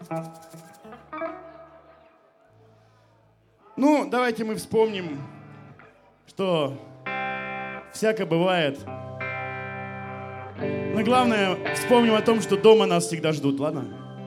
Ну, давайте мы вспомним, что всяко бывает. Но главное, вспомним о том, что дома нас всегда ждут, ладно?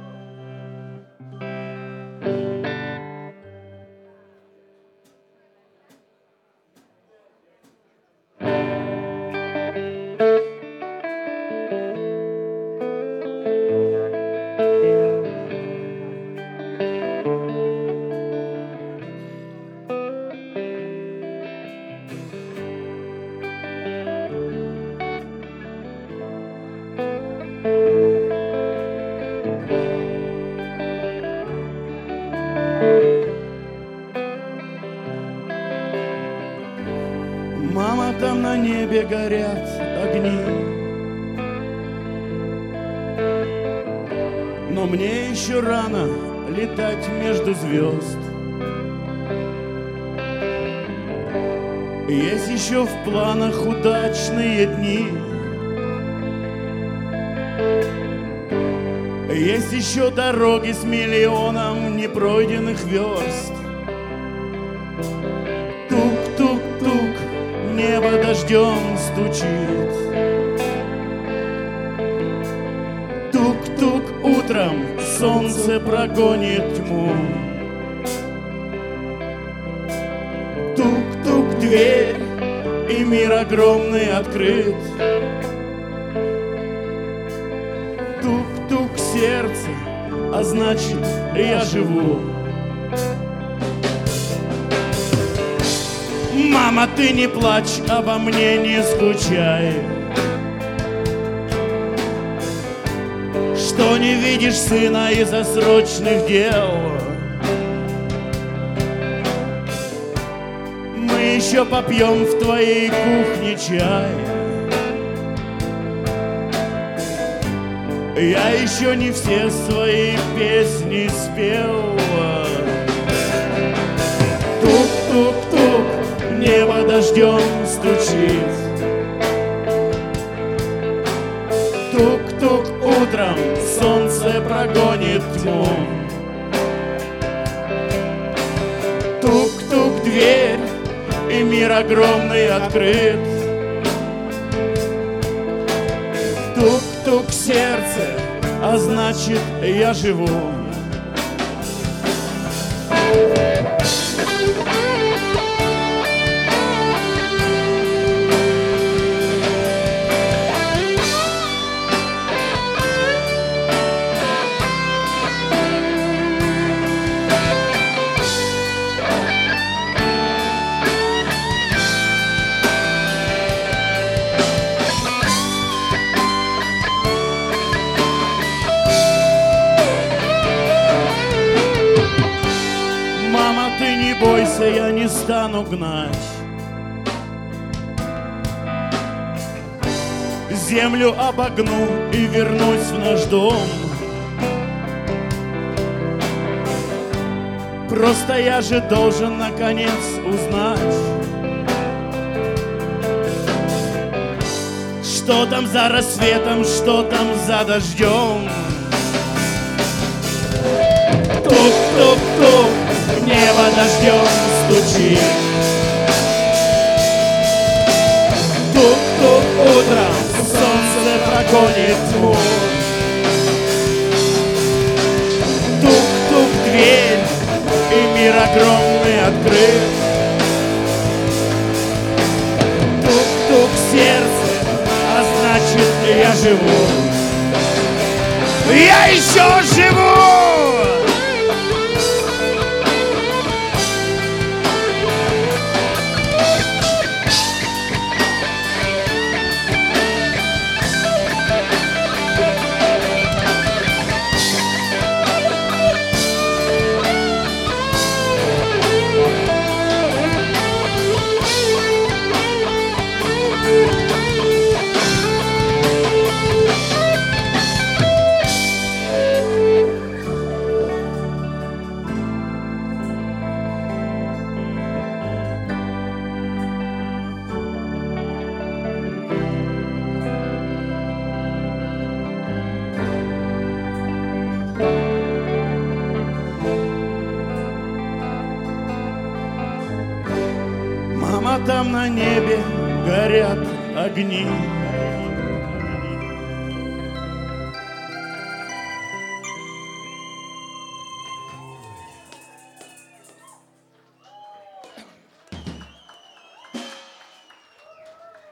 Мама, там на небе горят огни, но мне еще рано летать между звезд. Есть еще в планах удачные дни, есть еще дороги с миллионом непройденных верст. Тук-тук-тук, небо дождем стучит. Тук-тук, утром солнце прогонит тьму. Тук-тук, дверь, и мир огромный открыт. Тук-тук, сердце, а значит, я живу. Мама, ты не плачь, обо мне не скучай. Что не видишь сына из-за срочных дел? Мы еще попьем в твоей кухне чай. Я еще не все свои песни спел. Тук-тук-тук, небо дождем стучит. Тук-тук, утром солнце прогонит тьму. Тук-тук, дверь, и мир огромный открыт. Тук-тук, сердце, а значит, я живу. Ты не бойся, я не стану гнать. Землю обогну и вернусь в наш дом. Просто я же должен наконец узнать, что там за рассветом, что там за дождем. Тук-тук-тук, небо дождем стучит. Тук-тук, утром солнце прогонит тьму. Тук-тук, дверь, и мир огромный открыт. Тук-тук, сердце, а значит, я живу. Я еще живу! А там на небе горят огни.